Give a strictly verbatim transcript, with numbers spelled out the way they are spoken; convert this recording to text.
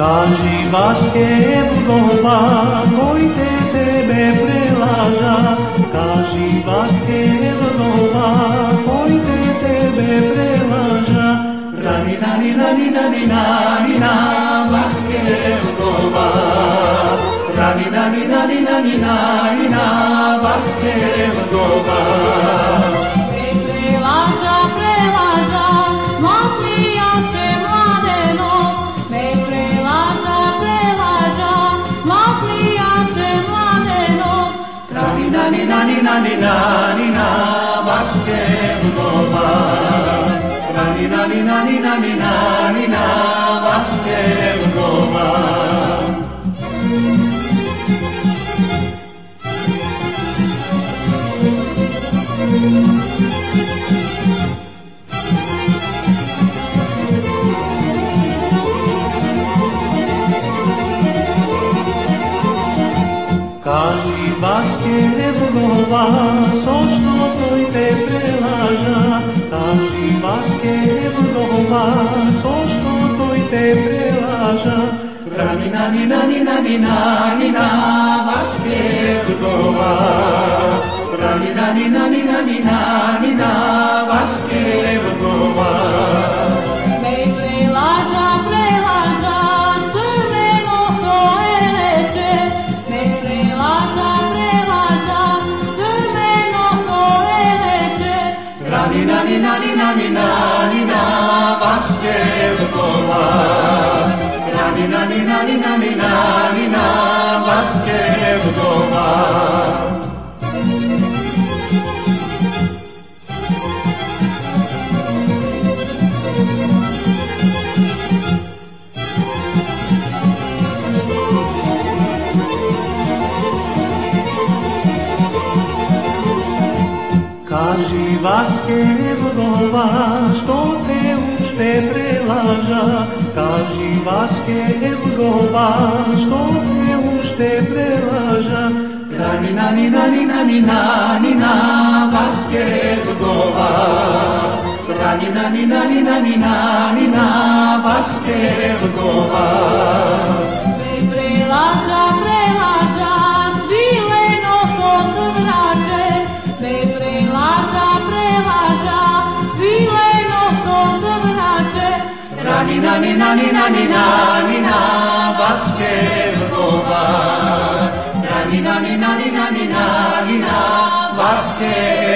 Кажи Васке вдова, кой те тебе приlaža. Кажи Васке вдова, кой те тебе приlaža. Рани, нани, нани, нани, нани, на Васке вдова. Рани, нани, нани, нани, нани, на Васке вдова. Nani, nani, nani, nani, na Vásque vdova. Nani, nani, nani, nani, nani, na Vásque vdova. Кажи Васке вдова, со што тој те приlaža. Кажи Васке вдова, со што тој те приlaža. Рани, нани, нани, нани, нани, на Васке вдова. Рани, нани, нани, нани, нани, на Васке вдова. Nani, nani, nani, nani, nani, na Vásque vdova. Nani, nani, nani, nani, nani, na Vásque vdova. Кажи Васке вдова, што те уште приlaža. Кажи Васке вдова, што те уште приlaža. Нани, нани, нани, нани, нани, на Васке вдова. Нани, нани, нани, нани, нани, на Васке вдова. Nani, nani, nani, nani, nani, na Vásque vdova. Nani, nani, nani, nani, nani, na Vásque